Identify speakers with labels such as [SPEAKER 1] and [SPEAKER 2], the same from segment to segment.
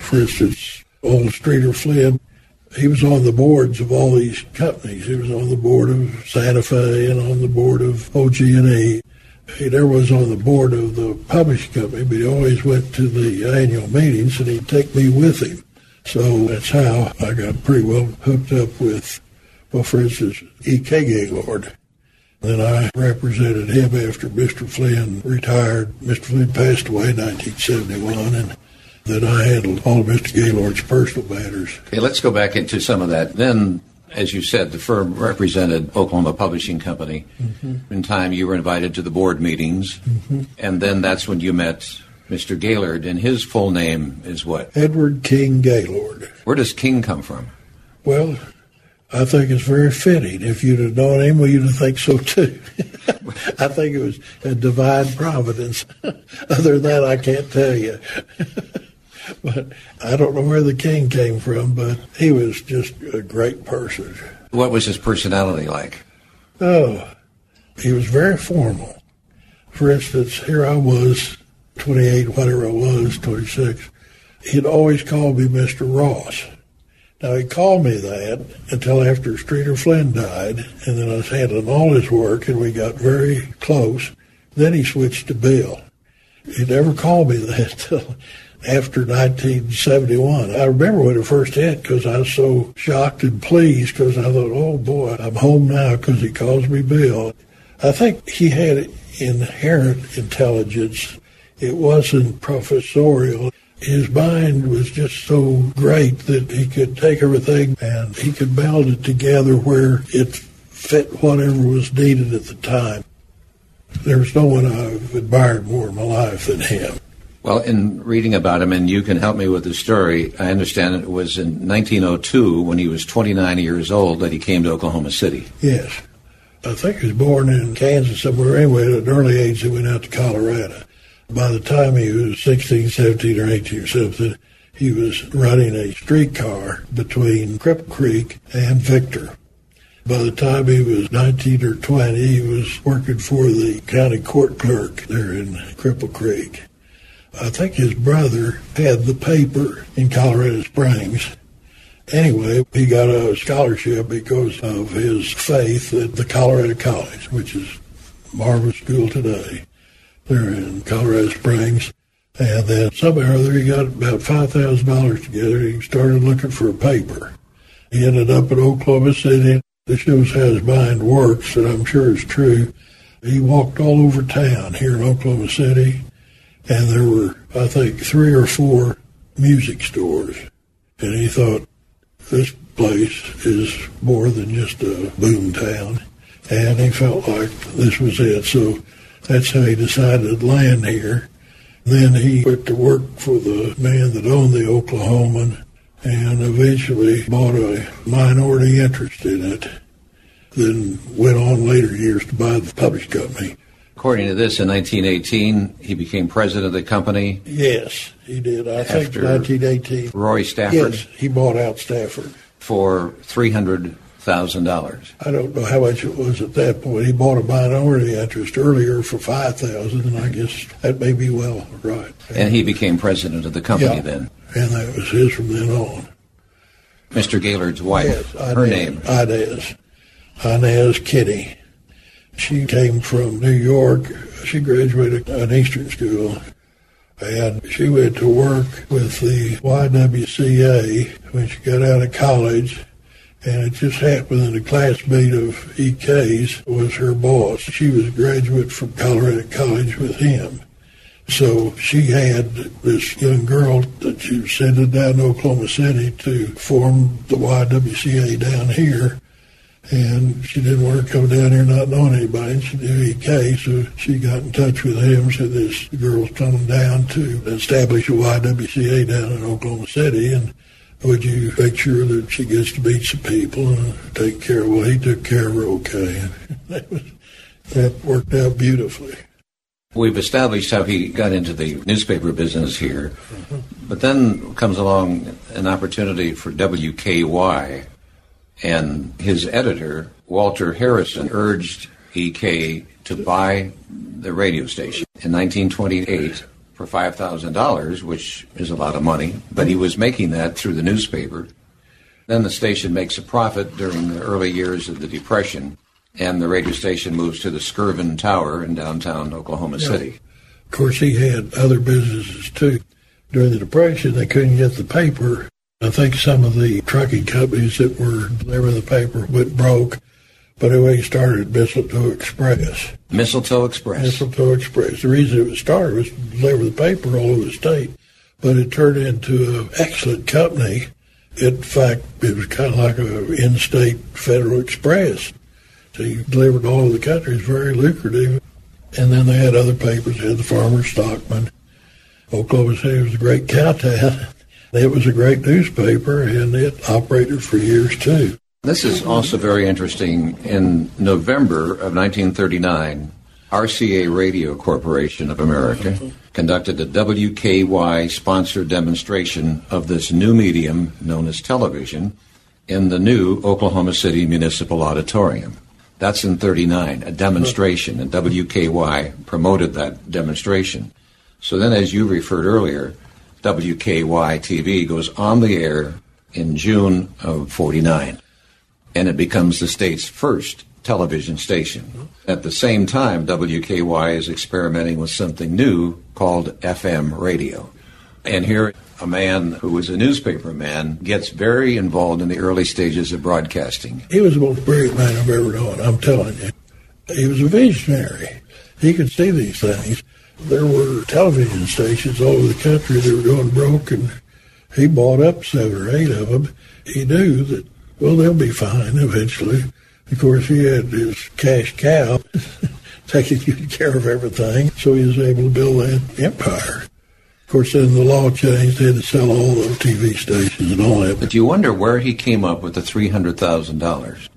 [SPEAKER 1] For instance, old Streeter Flynn, he was on the boards of all these companies. He was on the board of Santa Fe and on the board of OG&E. He never was on the board of the publishing company, but he always went to the annual meetings, and he'd take me with him. So that's how I got pretty well hooked up with, well, for instance, E.K. Gaylord. Then I represented him after Mr. Flynn retired. Mr. Flynn passed away in 1971, and then I handled all of Mr. Gaylord's personal matters.
[SPEAKER 2] Okay, let's go back into some of that. Then, as you said, the firm represented Oklahoma Publishing Company. Mm-hmm. In time, you were invited to the board meetings, mm-hmm. and then that's when you met Mr. Gaylord, and his full name is what?
[SPEAKER 1] Edward King Gaylord.
[SPEAKER 2] Where does King come from?
[SPEAKER 1] Well, I think it's very fitting. If you'd have known him, well, you'd have think so too. I think it was a divine providence. Other than that, I can't tell you. But I don't know where the King came from, but he was just a great person.
[SPEAKER 2] What was his personality like?
[SPEAKER 1] Oh, he was very formal. For instance, here I was, 28, whatever I was, 26. He'd always call me Mr. Ross. Now, he called me that until after Streeter Flynn died, and then I was handling all his work, and we got very close. Then he switched to Bill. He never called me that till after 1971. I remember when it first hit because I was so shocked and pleased because I thought, oh, boy, I'm home now because he calls me Bill. I think he had inherent intelligence. It wasn't professorial. His mind was just so great that he could take everything and he could meld it together where it fit whatever was needed at the time. There's no one I've admired more in my life than him.
[SPEAKER 2] Well, in reading about him, and you can help me with the story, I understand it was in 1902 when he was 29 years old that he came to Oklahoma City.
[SPEAKER 1] Yes. I think he was born in Kansas somewhere. Anyway, at an early age, he went out to Colorado. By the time he was 16, 17, or 18 or something, he was running a streetcar between Cripple Creek and Victor. By the time he was 19 or 20, he was working for the county court clerk there in Cripple Creek. I think his brother had the paper in Colorado Springs. Anyway, he got a scholarship because of his faith at the Colorado College, which is a marvelous school today. They're in Colorado Springs. And then somehow or other he got about $5,000 together. He started looking for a paper. He ended up in Oklahoma City. This shows how his mind works, and I'm sure it's true. He walked all over town here in Oklahoma City, and there were, I think, 3 or 4 music stores. And he thought, this place is more than just a boom town. And he felt like this was it. So that's how he decided to land here. Then he went to work for the man that owned the Oklahoman and eventually bought a minority interest in it. Then went on later years to buy the publishing company.
[SPEAKER 2] According to this, in 1918, he became president of the company.
[SPEAKER 1] Yes, he did. I think 1918.
[SPEAKER 2] Roy Stafford?
[SPEAKER 1] Yes, he bought out Stafford.
[SPEAKER 2] For $300,000.
[SPEAKER 1] I don't know how much it was at that point. He bought a minority interest earlier for $5,000, and I guess that may be well right.
[SPEAKER 2] And he became president of the company then?
[SPEAKER 1] And that was his from then on.
[SPEAKER 2] Mr. Gaylord's wife,
[SPEAKER 1] yes,
[SPEAKER 2] her name?
[SPEAKER 1] Inez Kinney. She came from New York. She graduated an Eastern school, and she went to work with the YWCA when she got out of college, and it just happened that a classmate of EK's was her boss. She was a graduate from Colorado College with him. So she had this young girl that she was sending down to Oklahoma City to form the YWCA down here. And she didn't want to come down here not knowing anybody, and she knew EK, so she got in touch with him and said, this girl's coming down to establish a YWCA down in Oklahoma City, and would you make sure that she gets to meet some people and take care of, well, he took care of her okay. And that worked out beautifully.
[SPEAKER 2] We've established how he got into the newspaper business here, but then comes along an opportunity for WKY. And his editor, Walter Harrison, urged E.K. to buy the radio station. In 1928, for $5,000, which is a lot of money, but he was making that through the newspaper. Then the station makes a profit during the early years of the Depression, and the radio station moves to the Skirvin Tower in downtown Oklahoma City.
[SPEAKER 1] Of course, he had other businesses, too. During the Depression, they couldn't get the paper. I think some of the trucking companies that were delivering the paper went broke. But anyway, he started Mistletoe Express.
[SPEAKER 2] Mistletoe Express.
[SPEAKER 1] Mistletoe Express. The reason it was started was to deliver the paper all over the state. But it turned into an excellent company. In fact, it was kind of like an in-state Federal Express. So you delivered all over the country. It was very lucrative. And then they had other papers. They had the Farmer Stockman. Oklahoma City was a great cow town. It was a great newspaper, and it operated for years, too.
[SPEAKER 2] This is also very interesting. In November of 1939, RCA Radio Corporation of America conducted a WKY-sponsored demonstration of this new medium known as television in the new Oklahoma City Municipal Auditorium. That's in 39, a demonstration, and WKY promoted that demonstration. So then, as you referred earlier, WKY-TV goes on the air in June of 49. And it becomes the state's first television station. At the same time, WKY is experimenting with something new called FM radio. And here, a man who was a newspaper man gets very involved in the early stages of broadcasting.
[SPEAKER 1] He was the most brilliant man I've ever known, I'm telling you. He was a visionary. He could see these things. There were television stations all over the country that were going broke, and he bought up 7 or 8 of them. He knew that, well, they'll be fine eventually. Of course, he had his cash cow taking good care of everything, so he was able to build that empire. Of course, then the law changed. They had to sell all those TV stations and all that.
[SPEAKER 2] But you wonder where he came up with the $300,000.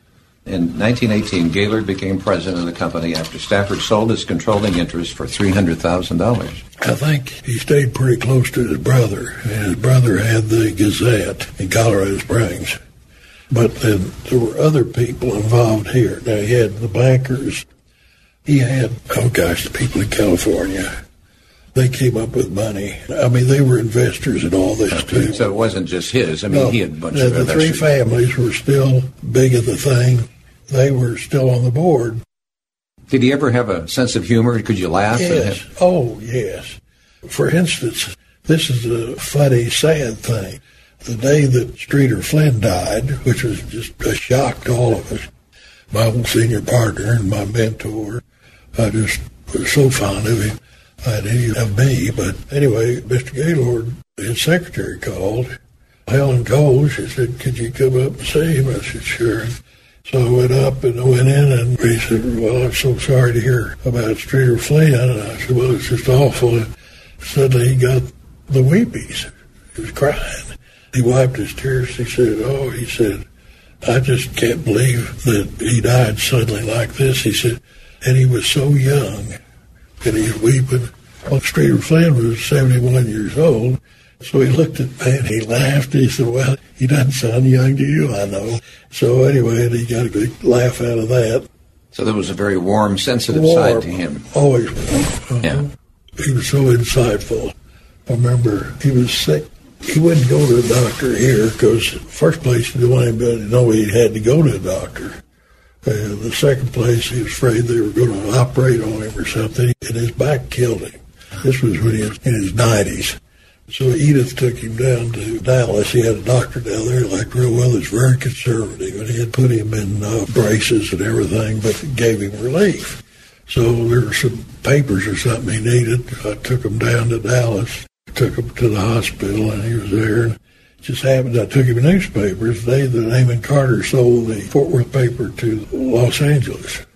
[SPEAKER 2] In 1918, Gaylord became president of the company after Stafford sold his controlling interest for $300,000.
[SPEAKER 1] I think he stayed pretty close to his brother, and his brother had the Gazette in Colorado Springs. But then there were other people involved here. Now, he had the bankers. He had, the people in California. They came up with money. I mean, they were investors in all this, too.
[SPEAKER 2] So it wasn't just his. I mean, he had a bunch of investors.
[SPEAKER 1] The 3 families were still big at the thing. They were still on the board.
[SPEAKER 2] Did he ever have a sense of humor? Could you laugh at him?
[SPEAKER 1] Yes. Oh, yes. For instance, this is a funny, sad thing. The day that Streeter Flynn died, which was just a shock to all of us, my old senior partner and my mentor, I just was so fond of him. I didn't have me, but anyway, Mr. Gaylord, his secretary called. Helen called. She said, could you come up and see him? I said, sure. So I went up and I went in, and he said, well, I'm so sorry to hear about Streeter Flynn. And I said, well, it's just awful. And suddenly he got the weepies. He was crying. He wiped his tears. He said, I just can't believe that he died suddenly like this. He said, and he was so young, and he's weeping. Well, Streeter Flynn was 71 years old. So he looked at me and he laughed. He said, well, he doesn't sound young to you, I know. So anyway, he got a big laugh out of that.
[SPEAKER 2] So there was a very warm, sensitive side to him.
[SPEAKER 1] Always warm.
[SPEAKER 2] Yeah.
[SPEAKER 1] He was so insightful. I remember he was sick. He wouldn't go to a doctor here because first place he didn't want anybody to know he had to go to a doctor. The second place, he was afraid they were going to operate on him or something, and his back killed him. This was when he was in his 90s. So Edith took him down to Dallas. He had a doctor down there, like real well, that's very conservative, and he had put him in braces and everything, but gave him relief. So there were some papers or something he needed. I took him down to Dallas, took him to the hospital, and he was there. And it just happened I took him newspapers. The day that Amon Carter sold the Fort Worth paper to Los Angeles.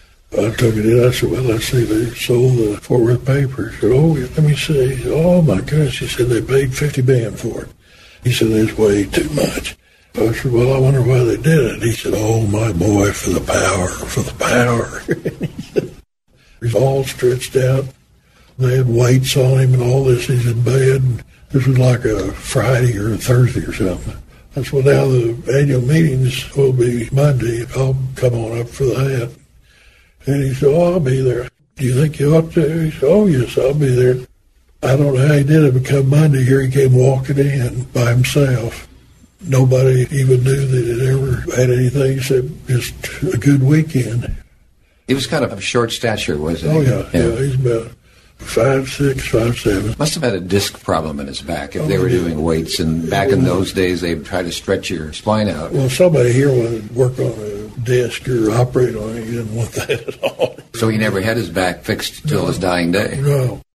[SPEAKER 1] I took it in. I said, well, let's see, they sold the Fort Worth paper. He said, oh, let me see. Oh, my goodness. He said, they paid $50 million for it. He said, that's way too much. I said, well, I wonder why they did it. He said, oh, my boy, for the power. He's all stretched out. They had weights on him and all this. He's in bed. This was like a Friday or a Thursday or something. I said, well, now the annual meetings will be Monday. I'll come on up for that. And he said, oh, I'll be there. Do you think you ought to? He said, oh, yes, I'll be there. I don't know how he did it, but come Monday, here he came walking in by himself. Nobody even knew that it ever had anything except just a good weekend.
[SPEAKER 2] He was kind of a short stature, wasn't he?
[SPEAKER 1] Oh, yeah. He's about 5'6", 5'7".
[SPEAKER 2] Must have had a disc problem in his back if they were doing weights. And back in those days, they'd try to stretch your spine out.
[SPEAKER 1] Well, somebody here wanted to work on a desk or operate on it. He didn't want that at all.
[SPEAKER 2] So he never had his back fixed till his dying day.
[SPEAKER 1] No.